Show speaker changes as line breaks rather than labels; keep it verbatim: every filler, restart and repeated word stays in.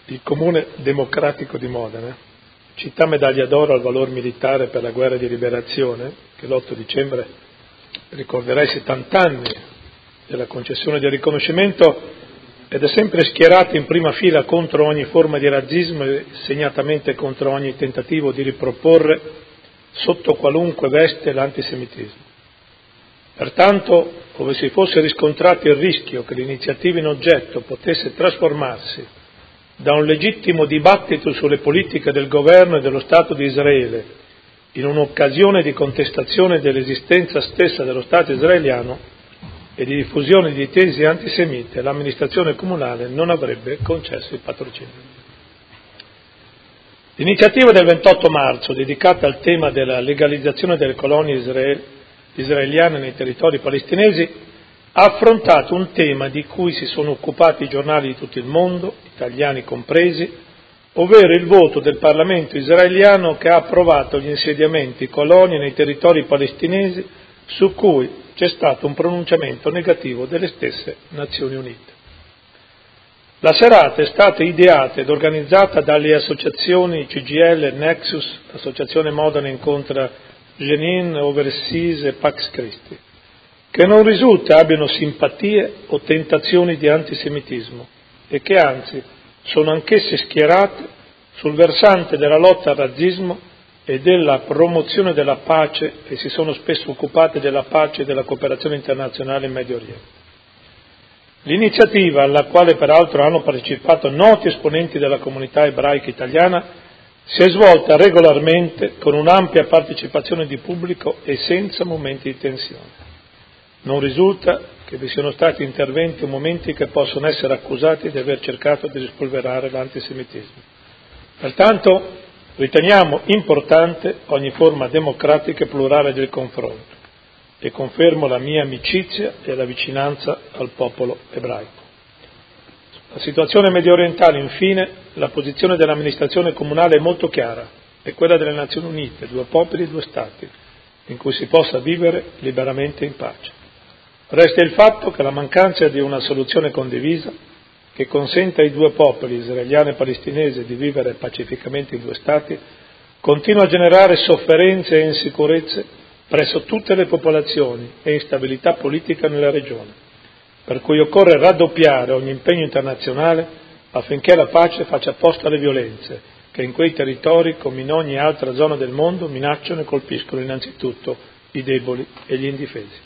Il Comune Democratico di Modena, città medaglia d'oro al valor militare per la guerra di liberazione, che l'otto dicembre ricorderà i settanta anni della concessione del riconoscimento, ed è sempre schierato in prima fila contro ogni forma di razzismo e segnatamente contro ogni tentativo di riproporre sotto qualunque veste l'antisemitismo. Pertanto, ove si fosse riscontrato il rischio che l'iniziativa in oggetto potesse trasformarsi da un legittimo dibattito sulle politiche del governo e dello Stato di Israele in un'occasione di contestazione dell'esistenza stessa dello Stato israeliano e di diffusione di tesi antisemite, l'amministrazione comunale non avrebbe concesso il patrocinio. L'iniziativa del ventotto marzo, dedicata al tema della legalizzazione delle colonie israel- israeliane nei territori palestinesi, ha affrontato un tema di cui si sono occupati i giornali di tutto il mondo, italiani compresi, ovvero il voto del Parlamento israeliano che ha approvato gli insediamenti colonie nei territori palestinesi, su cui c'è stato un pronunciamento negativo delle stesse Nazioni Unite. La serata è stata ideata ed organizzata dalle associazioni C G I L, Nexus, Associazione Modena Incontra Jenin, Overseas e Pax Christi, che non risulta abbiano simpatie o tentazioni di antisemitismo e che anzi sono anch'esse schierate sul versante della lotta al razzismo e della promozione della pace e si sono spesso occupate della pace e della cooperazione internazionale in Medio Oriente. L'iniziativa, alla quale peraltro hanno partecipato noti esponenti della comunità ebraica italiana, si è svolta regolarmente con un'ampia partecipazione di pubblico e senza momenti di tensione. Non risulta che vi siano stati interventi o momenti che possono essere accusati di aver cercato di rispolverare l'antisemitismo. Pertanto riteniamo importante ogni forma democratica e plurale del confronto e confermo la mia amicizia e la vicinanza al popolo ebraico. La situazione mediorientale, infine, la posizione dell'amministrazione comunale è molto chiara, è quella delle Nazioni Unite, due popoli e due Stati, in cui si possa vivere liberamente in pace. Resta il fatto che la mancanza di una soluzione condivisa che consenta ai due popoli, israeliano e palestinese, di vivere pacificamente in due Stati, continua a generare sofferenze e insicurezze presso tutte le popolazioni e instabilità politica nella regione, per cui occorre raddoppiare ogni impegno internazionale affinché la pace faccia posto alle violenze che in quei territori, come in ogni altra zona del mondo, minacciano e colpiscono innanzitutto i deboli e gli indifesi.